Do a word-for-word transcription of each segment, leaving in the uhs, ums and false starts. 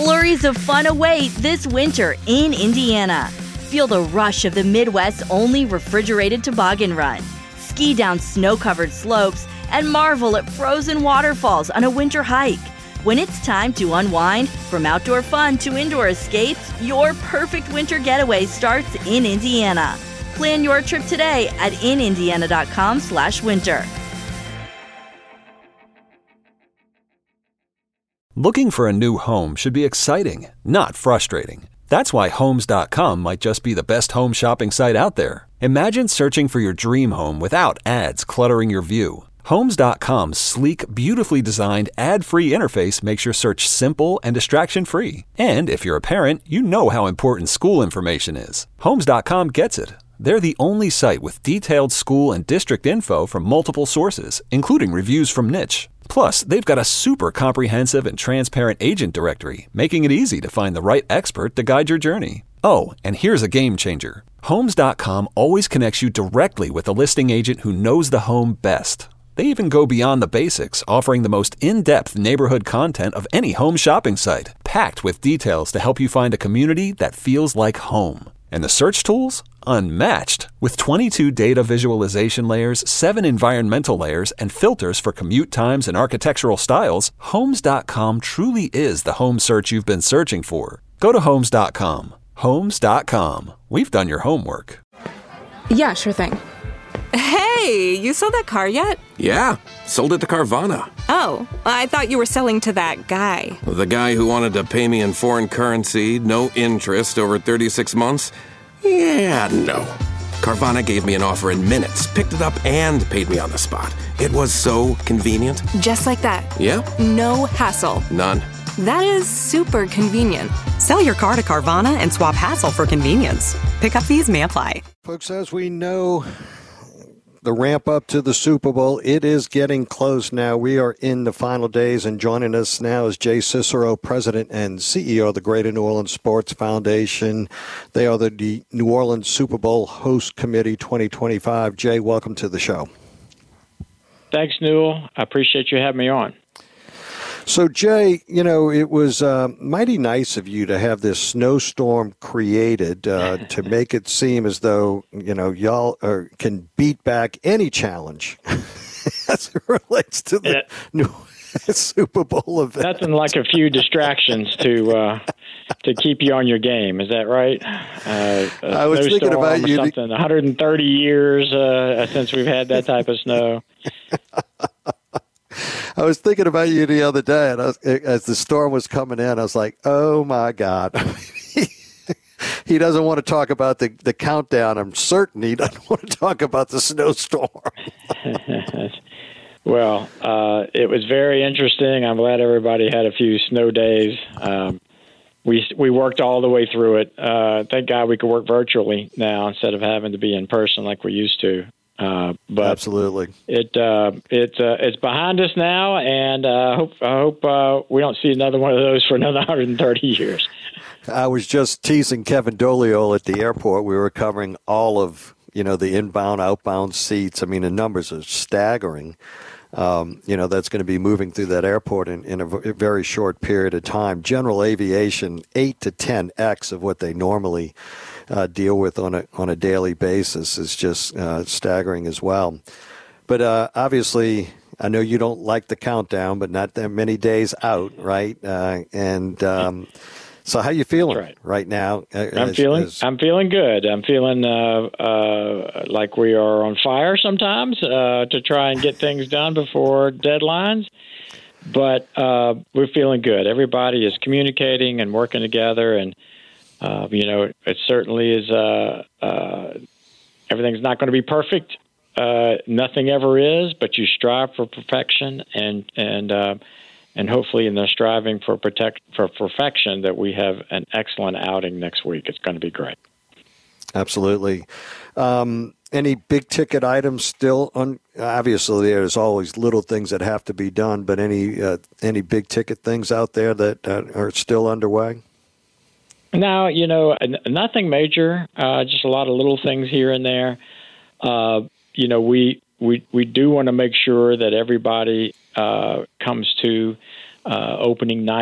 Flurries of fun await this winter in Indiana. Feel the rush of the Midwest's only refrigerated toboggan run. Ski down snow-covered slopes and marvel at frozen waterfalls on a winter hike. When it's time to unwind, from outdoor fun to indoor escapes, your perfect winter getaway starts in Indiana. Plan your trip today at in indiana dot com slash winter. Looking for a new home should be exciting, not frustrating. That's why Homes dot com might just be the best home shopping site out there. Imagine searching for your dream home without ads cluttering your view. Homes dot com's sleek, beautifully designed, ad-free interface makes your search simple and distraction-free. And if you're a parent, you know how important school information is. Homes dot com gets it. They're the only site with detailed school and district info from multiple sources, including reviews from Niche. Plus, they've got a super comprehensive and transparent agent directory, making it easy to find the right expert to guide your journey. Oh, and here's a game changer. Homes dot com always connects you directly with a listing agent who knows the home best. They even go beyond the basics, offering the most in-depth neighborhood content of any home shopping site, packed with details to help you find a community that feels like home. And the search tools? Unmatched. With twenty-two data visualization layers, seven environmental layers, and filters for commute times and architectural styles, Homes dot com truly is the home search you've been searching for. Go to Homes dot com. Homes dot com. We've done your homework. Yeah, sure thing. Hey, you sold that car yet? Yeah, sold it to Carvana. Oh, I thought you were selling to that guy. The guy who wanted to pay me in foreign currency, no interest, over thirty-six months? Yeah, no. Carvana gave me an offer in minutes, picked it up, and paid me on the spot. It was so convenient. Just like that. Yeah? No hassle. None. That is super convenient. Sell your car to Carvana and swap hassle for convenience. Pickup fees may apply. Folks, as we know, the ramp up to the Super Bowl, it is getting close now. We are in the final days, and joining us now is Jay Cicero, President and C E O of the Greater New Orleans Sports Foundation. They are the New Orleans Super Bowl Host Committee twenty twenty-five. Jay, welcome to the show. Thanks, Newell. I appreciate you having me on. So, Jay, you know, it was uh, mighty nice of you to have this snowstorm created uh, to make it seem as though, you know, y'all are, can beat back any challenge as it relates to the yeah. new Super Bowl event. Nothing like a few distractions to uh, to keep you on your game. Is that right? Uh, I was thinking about you. Something, one hundred thirty years uh, since we've had that type of snow. I was thinking about you the other day, and I was, as the storm was coming in, I was like, oh, my God. He doesn't want to talk about the, the countdown. I'm certain he doesn't want to talk about the snowstorm. Well, uh, it was very interesting. I'm glad everybody had a few snow days. Um, we we worked all the way through it. Uh, thank God we could work virtually now instead of having to be in person like we used to. Uh, but Absolutely, it uh, it uh, it's behind us now, and uh, hope I hope uh, we don't see another one of those for another one hundred thirty years. I was just teasing Kevin Dolio at the airport. We were covering all of you know the inbound, outbound seats. I mean, the numbers are staggering. Um, you know, that's going to be moving through that airport in, in a v- very short period of time. General aviation, eight to ten x of what they normally Uh, deal with on a on a daily basis is just uh, staggering as well. But uh, obviously, I know you don't like the countdown, but not that many days out, right? Uh, and um, so, how you feeling right. right now? As, I'm feeling as... I'm feeling good. I'm feeling uh, uh, like we are on fire sometimes uh, to try and get things done before deadlines. But uh, we're feeling good. Everybody is communicating and working together, and Uh, you know, it certainly is. Uh, uh, everything's not going to be perfect. Uh, nothing ever is, but you strive for perfection, and and uh, and hopefully, in the striving for protect for perfection, that we have an excellent outing next week. It's going to be great. Absolutely. Um, any big ticket items still? Un- obviously, there's always little things that have to be done, but any uh, any big ticket things out there that uh, are still underway? No, you know, nothing major, uh, just a lot of little things here and there. Uh, you know, we, we, we do want to make sure that everybody uh, comes to uh, opening night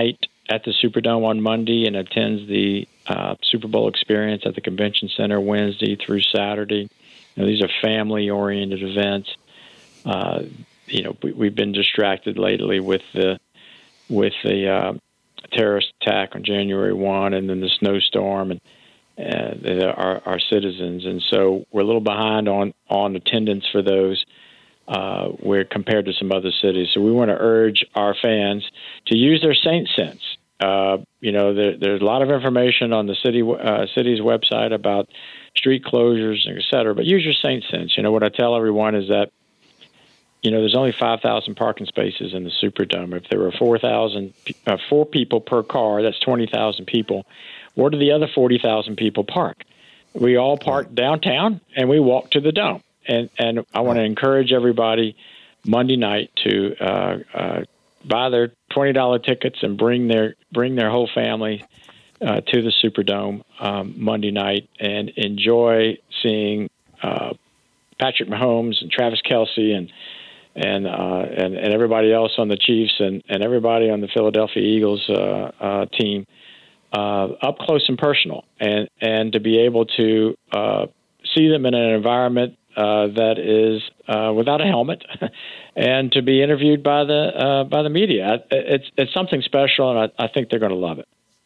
at the Superdome on Monday and attends the uh, Super Bowl experience at the Convention Center Wednesday through Saturday. You know, these are family-oriented events. Uh, you know, we, we've been distracted lately with the with the uh, terrorist attack on January first, and then the snowstorm, and uh, our, our citizens, and so we're a little behind on on attendance for those. Uh, we're compared to some other cities. So we want to urge our fans to use their Saint sense. Uh, you know, there, there's a lot of information on the city uh, city's website about street closures, et cetera, but use your Saint sense. You know, what I tell everyone is that, you know, there's only five thousand parking spaces in the Superdome. If there were four thousand, uh, four people per car, that's twenty thousand people. Where do the other forty thousand people park? We all park downtown, and we walk to the Dome. And and I want to encourage everybody Monday night to uh, uh, buy their twenty dollars tickets and bring their bring their whole family uh, to the Superdome um, Monday night and enjoy seeing uh, Patrick Mahomes and Travis Kelce and and, uh, and and everybody else on the Chiefs and, and everybody on the Philadelphia Eagles uh, uh, team uh, up close and personal, and and to be able to uh, see them in an environment Uh, that is uh, without a helmet, and to be interviewed by the uh, by the media. It's it's something special, and I, I think they're going to love it.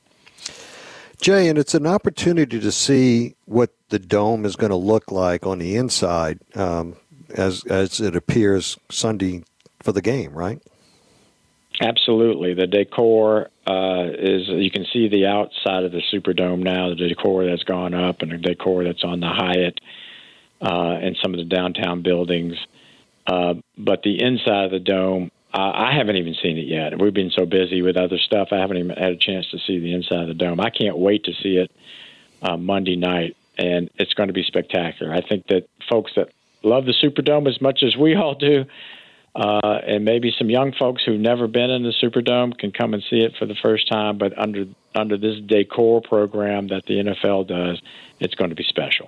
Jay, and it's an opportunity to see what the Dome is going to look like on the inside um, as as it appears Sunday for the game, right? Absolutely. The decor uh, is, you can see the outside of the Superdome now, the decor that's gone up and the decor that's on the Hyatt. Uh, and some of the downtown buildings. Uh, but the inside of the Dome, uh, I haven't even seen it yet. We've been so busy with other stuff, I haven't even had a chance to see the inside of the Dome. I can't wait to see it uh, Monday night, and it's going to be spectacular. I think that folks that love the Superdome as much as we all do, uh, and maybe some young folks who've never been in the Superdome can come and see it for the first time, but under under this decor program that the N F L does, it's going to be special.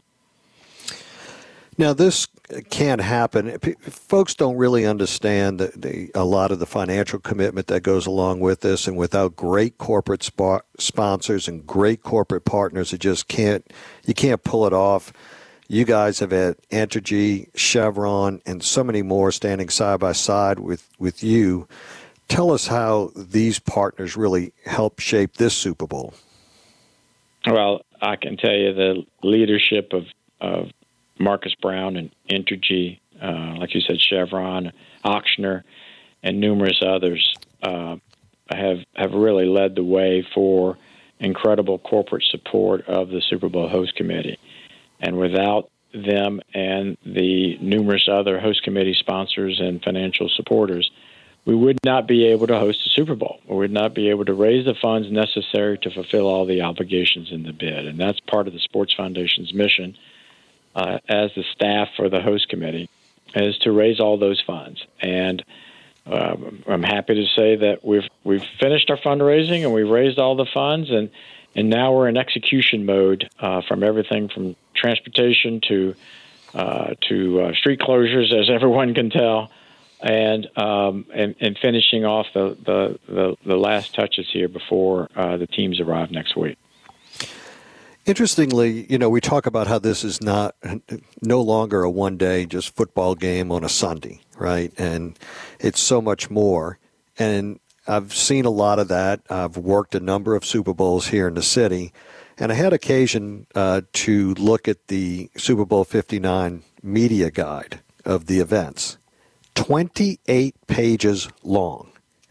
Now, this can't happen. Folks don't really understand the, the, a lot of the financial commitment that goes along with this, and without great corporate sp- sponsors and great corporate partners, it just can't. You can't pull it off. You guys have had Entergy, Chevron, and so many more standing side by side with, with you. Tell us how these partners really help shape this Super Bowl. Well, I can tell you the leadership of, of Marcus Brown and Entergy, uh, like you said, Chevron, Auctioner, and numerous others uh, have have really led the way for incredible corporate support of the Super Bowl host committee. And without them and the numerous other host committee sponsors and financial supporters, we would not be able to host the Super Bowl. We would not be able to raise the funds necessary to fulfill all the obligations in the bid. And that's part of the Sports Foundation's mission uh, as the staff for the host committee, is to raise all those funds. And uh, I'm happy to say that we've we've finished our fundraising and we've raised all the funds, and and now we're in execution mode uh, from everything from transportation to uh, to uh, street closures, as everyone can tell, and um, and, and finishing off the, the, the, the last touches here before uh, the teams arrive next week. Interestingly, you know, we talk about how this is not no longer a one-day just football game on a Sunday, right? And it's so much more. And I've seen a lot of that. I've worked a number of Super Bowls here in the city, and I had occasion uh, to look at the Super Bowl fifty-nine media guide of the events. twenty-eight pages long.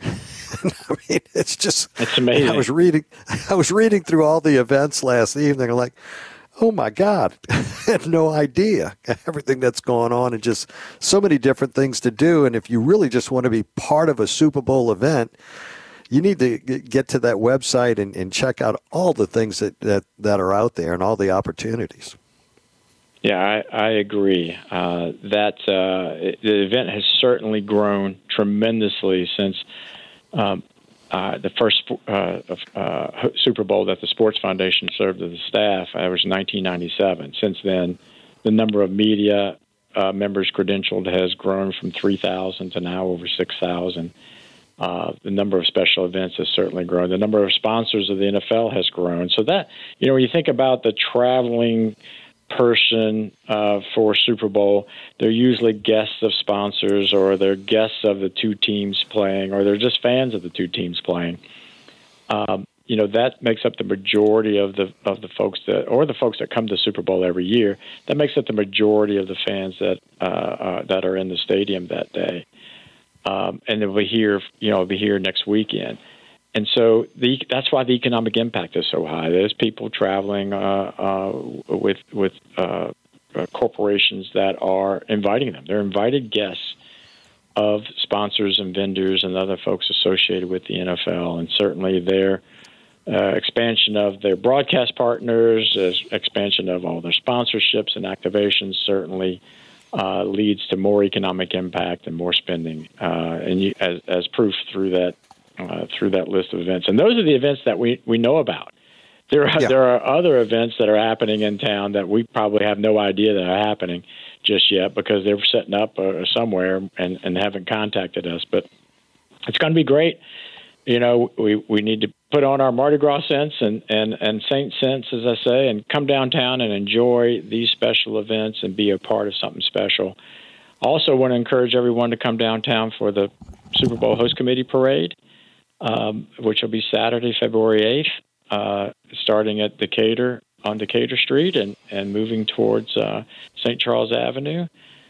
I mean, it's just, it's amazing. I was reading, I was reading through all the events last evening. I'm like, oh my God, I had no idea everything that's going on, and just so many different things to do. And if you really just want to be part of a Super Bowl event, you need to get to that website and, and check out all the things that, that, that are out there and all the opportunities. Yeah, I, I agree. Uh, that uh, the event has certainly grown tremendously since um, uh, the first uh, uh, Super Bowl that the Sports Foundation served as the staff. It was nineteen ninety-seven. Since then, the number of media uh, members credentialed has grown from three thousand to now over six thousand. Uh, the number of special events has certainly grown. The number of sponsors of the N F L has grown. So that, you know, when you think about the traveling person uh, for Super Bowl, they're usually guests of sponsors, or they're guests of the two teams playing, or they're just fans of the two teams playing. Um, you know, that makes up the majority of the of the folks that, or the folks that come to Super Bowl every year. That makes up the majority of the fans that uh, uh, that are in the stadium that day, um, and they'll be here. You know, be here next weekend. And so the, that's why the economic impact is so high. There's people traveling uh, uh, with with uh, uh, corporations that are inviting them. They're invited guests of sponsors and vendors and other folks associated with the N F L, and certainly their uh, expansion of their broadcast partners, uh, expansion of all their sponsorships and activations certainly uh, leads to more economic impact and more spending, uh, and you, as, as proof through that. Uh, through that list of events. And those are the events that we, we know about. There are, yeah. there are other events that are happening in town that we probably have no idea that are happening just yet because they're setting up uh, somewhere and, and haven't contacted us. But it's going to be great. You know, we, we need to put on our Mardi Gras sense and, and, and Saint sense, as I say, and come downtown and enjoy these special events and be a part of something special. Also want to encourage everyone to come downtown for the Super Bowl Host Committee Parade. Um, which will be Saturday, February eighth, uh, starting at Decatur on Decatur Street and, and moving towards uh, Saint Charles Avenue.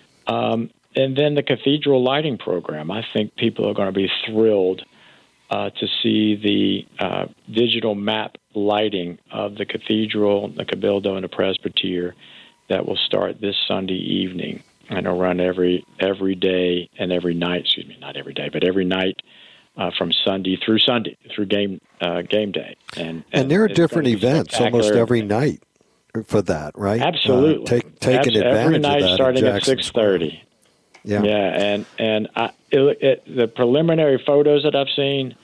Um, and then the Cathedral Lighting Program. I think people are going to be thrilled uh, to see the uh, digital map lighting of the Cathedral, the Cabildo, and the Presbytere that will start this Sunday evening. And it'll run every, every day and every night, excuse me, not every day, but every night Uh, from Sunday through Sunday, through game uh, game day. And, and, and there are different events almost every night for that, right? Absolutely. Uh, take, taking Abs- advantage every night of that starting at six thirty. Yeah. Yeah, and, and I, it, it, the preliminary photos that I've seen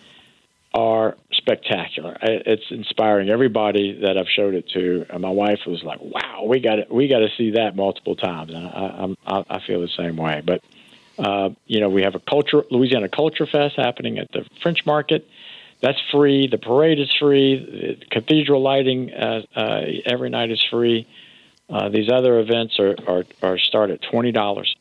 are spectacular. I, it's inspiring. Everybody that I've showed it to, and my wife was like, wow, we got we got to see that multiple times. And I, I, I feel the same way. But Uh, you know, we have a culture, Louisiana Culture Fest happening at the French Market. That's free. The parade is free. The cathedral lighting uh, uh, every night is free. Uh, these other events are, are, are start at twenty dollars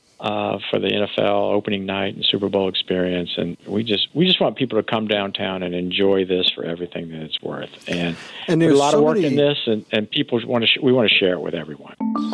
uh, for the N F L opening night and Super Bowl experience. And we just we just want people to come downtown and enjoy this for everything that it's worth. And, and there's a lot so of work many... in this, and, and people want to sh- we want to share it with everyone.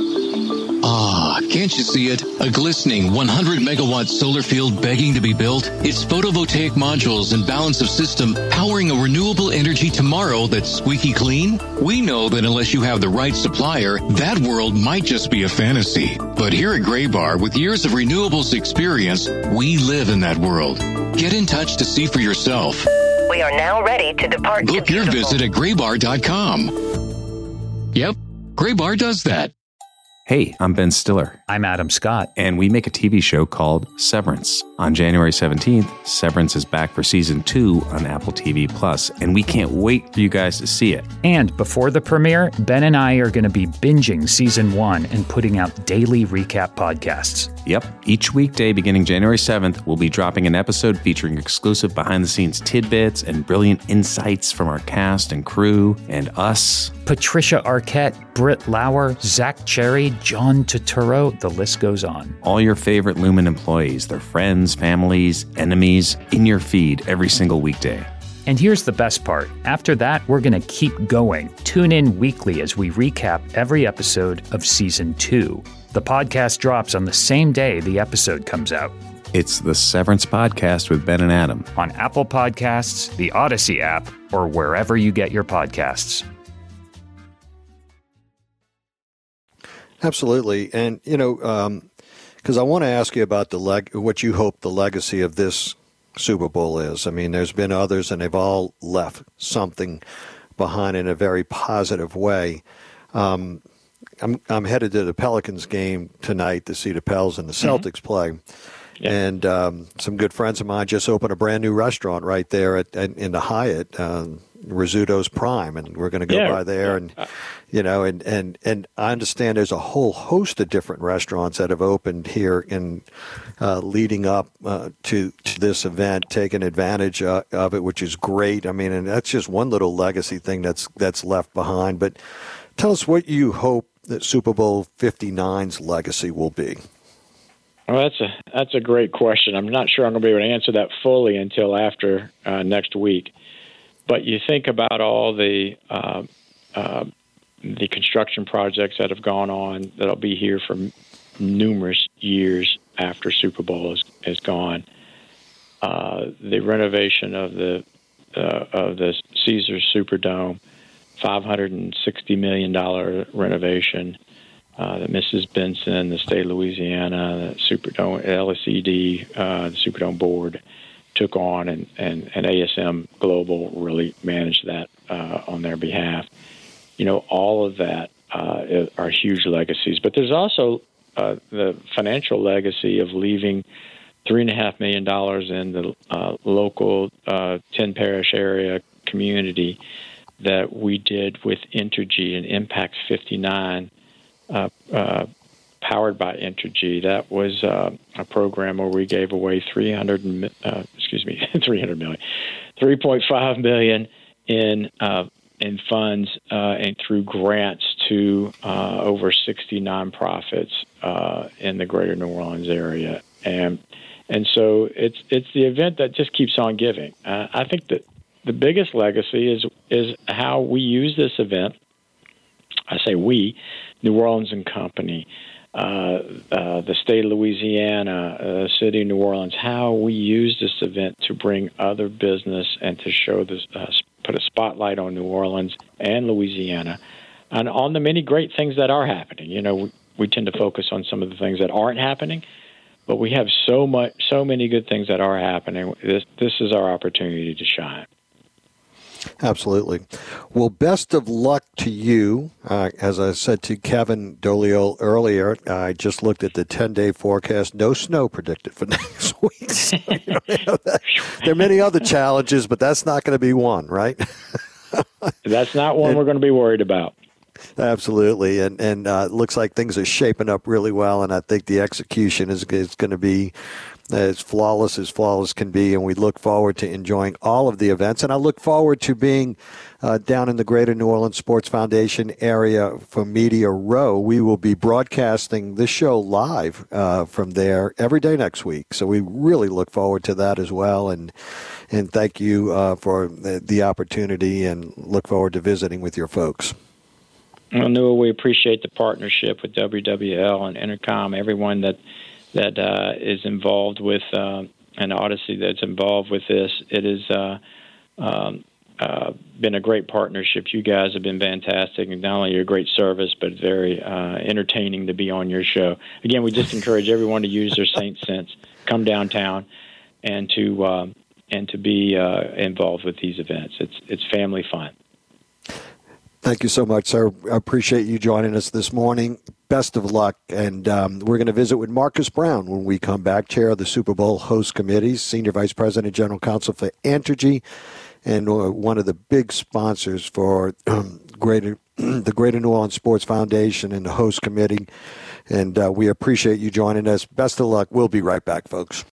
Ah, can't you see it? A glistening one hundred megawatt solar field begging to be built? Its photovoltaic modules and balance of system powering a renewable energy tomorrow that's squeaky clean? We know that unless you have the right supplier, that world might just be a fantasy. But here at Graybar, with years of renewables experience, we live in that world. Get in touch to see for yourself. We are now ready to depart. Book your visit at graybar dot com. Yep, Graybar does that. Hey, I'm Ben Stiller. I'm Adam Scott. And we make a T V show called Severance. On January seventeenth, Severance is back for season two on Apple T V Plus, and we can't wait for you guys to see it. And before the premiere, Ben and I are going to be binging season one and putting out daily recap podcasts. Yep. Each weekday beginning January seventh, we'll be dropping an episode featuring exclusive behind-the-scenes tidbits and brilliant insights from our cast and crew and us. Patricia Arquette, Britt Lauer, Zach Cherry, John Turturro, the list goes on. All your favorite Lumen employees, their friends, families, enemies, in your feed every single weekday. And here's the best part. After that, we're going to keep going. Tune in weekly as we recap every episode of season two. The podcast drops on the same day the episode comes out. It's the Severance Podcast with Ben and Adam. On Apple Podcasts, the Odyssey app, or wherever you get your podcasts. Absolutely. And, you know, because um, I want to ask you about the leg- what you hope the legacy of this Super Bowl is. I mean, there's been others, and they've all left something behind in a very positive way. Um, I'm, I'm headed to the Pelicans game tonight to see the Pels and the Celtics mm-hmm. play. Yeah. And um, some good friends of mine just opened a brand new restaurant right there at, at, in the Hyatt, um, Rizzuto's Prime, and we're going to go Yeah. by there, and you know, and, and and I understand there's a whole host of different restaurants that have opened here in uh, leading up uh, to, to this event, taking advantage uh, of it, which is great. I mean, and that's just one little legacy thing that's that's left behind. But tell us what you hope that Super Bowl fifty-nine's legacy will be. Well, that's a that's a great question. I'm not sure I'm going to be able to answer that fully until after uh, next week. But you think about all the uh, uh, the construction projects that have gone on that'll be here for m- numerous years after Super Bowl is, is gone. Uh, the renovation of the uh, of the Caesars Superdome, five hundred sixty million dollars renovation. Uh, that Missus Benson, the state of Louisiana, the Superdome, L S E D, uh, the Superdome board took on, and, and, and A S M Global really managed that uh, on their behalf. You know, all of that uh, are huge legacies. But there's also uh, the financial legacy of leaving three and a half million dollars in the uh, local uh, ten parish area community that we did with Entergy and Impact fifty-nine. Uh, uh, powered by Entergy. That was uh, a program where we gave away three hundred, uh, excuse me, three hundred million, three point five million in uh, in funds uh, and through grants to uh, over sixty nonprofits uh, in the greater New Orleans area, and and so it's it's the event that just keeps on giving. Uh, I think that the biggest legacy is is how we use this event. I say we, New Orleans and Company, uh, uh, the state of Louisiana, uh, the city of New Orleans, how we use this event to bring other business and to show this, uh, put a spotlight on New Orleans and Louisiana, and on the many great things that are happening. You know, we, we tend to focus on some of the things that aren't happening, but we have so much, so many good things that are happening. This, this is our opportunity to shine. Absolutely. Well, best of luck to you. Uh, as I said to Kevin Dolio earlier, I just looked at the ten-day forecast. No snow predicted for next week. So, you know, that, there are many other challenges, but that's not going to be one, right? That's not one and, we're going to be worried about. Absolutely. And and uh, it looks like things are shaping up really well, and I think the execution is, is going to be as flawless as flawless can be, and we look forward to enjoying all of the events. And I look forward to being uh, down in the Greater New Orleans Sports Foundation area for Media Row. We will be broadcasting this show live uh, from there every day next week. So we really look forward to that as well. And and thank you uh, for the, the opportunity, and look forward to visiting with your folks. Well, Noah, we appreciate the partnership with W W L and Intercom, everyone that that uh, is involved with uh, an Odyssey that's involved with this. It has uh, um, uh, been a great partnership. You guys have been fantastic, and not only your great service, but very uh, entertaining to be on your show. Again, we just encourage everyone to use their Saint sense, come downtown, and to uh, and to be uh, involved with these events. It's it's family fun. Thank you so much, sir. I appreciate you joining us this morning. Best of luck. And um, we're going to visit with Marcus Brown when we come back, chair of the Super Bowl host committee, senior vice president, general counsel for Entergy, and uh, one of the big sponsors for um, Greater, the Greater New Orleans Sports Foundation and the host committee. And uh, we appreciate you joining us. Best of luck. We'll be right back, folks.